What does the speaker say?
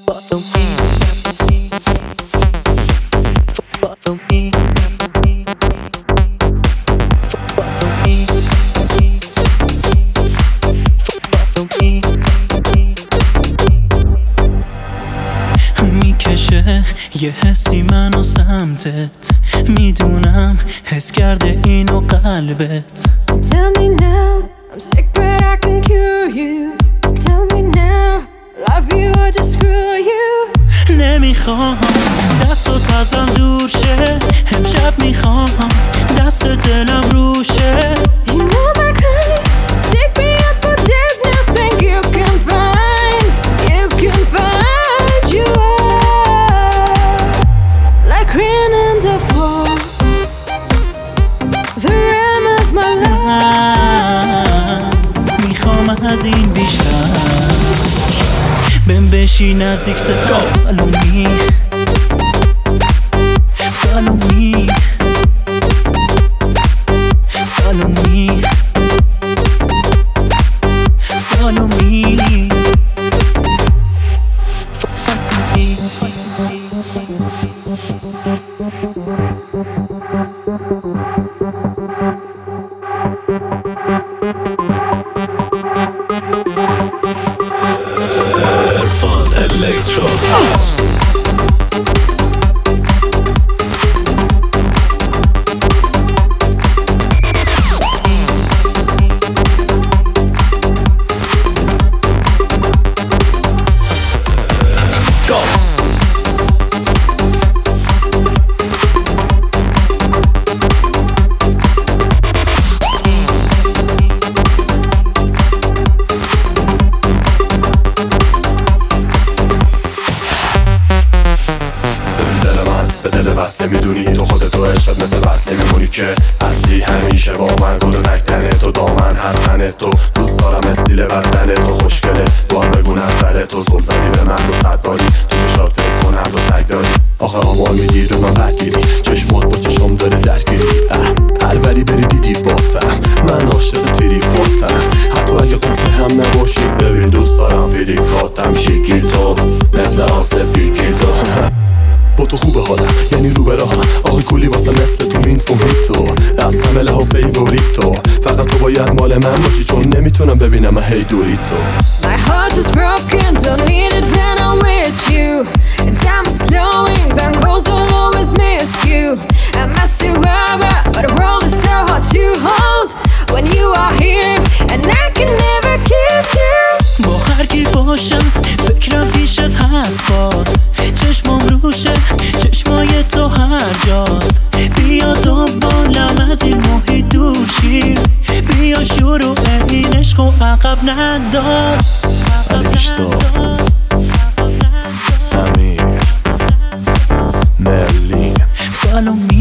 میکشه یه حسی منو سمتت، میدونم حس کرده اینو قلبت. Tell me now, I'm sick but I can cure you. Tell me now, love you or just screw you. نمیخوام دستت ازم دور شه، امشب میخوام دست دلم روشه. You know my kind, stick me up but there's nothing you can find. You can find, you are like rain on the floor, the rim of my life. میخوام از این بیشتر بهم بشی نزدیک تر. Follow me, follow me, follow me, follow me, Erfan Electro House. بس نمیدونی تو خودتو عشقت مثل بس نمیمونی که هستی همیشه با من. گل و نکتنه تو دامن هستنه تو، دوست دارم استیل بدنه تو خوشگله. تو هم بگو نظره تو، زل زدی به من دو صد باری، تو چشات فکر کنم دو تک داری. آخه آمار میگیر و من بدگیری، چشمات با چشم داره درگیری. پروری بری دیدی باتم، من عاشق تیری باتم. حتی اگه قفل هم نباشی ببین دوست دارم فیلیکاتم. شیکی تو مثل آسفیکی تو با تو خوبه حالم یعنی رو به راهم. آخه کلی واسه مثل تو مینت موهیتو، از همه لحا فیوریتو. فقط تو باید مال من باشی چون نمیتونم ببینم هی دوری تو. My heart is broken, don't need it when I'm with you. And time is slowing down cause I'll always miss you. I miss you ever, but the world is so hard to hold when you are here and I can never kiss you. با هر کی باشم فکرم پیشت هست باز، چشمام روشه چشمای تو هر جاست. بیا دنبالم از این محیط دور شیم، بیا شروع این عشق و عقب ننداز. سمیر مرلین Follow me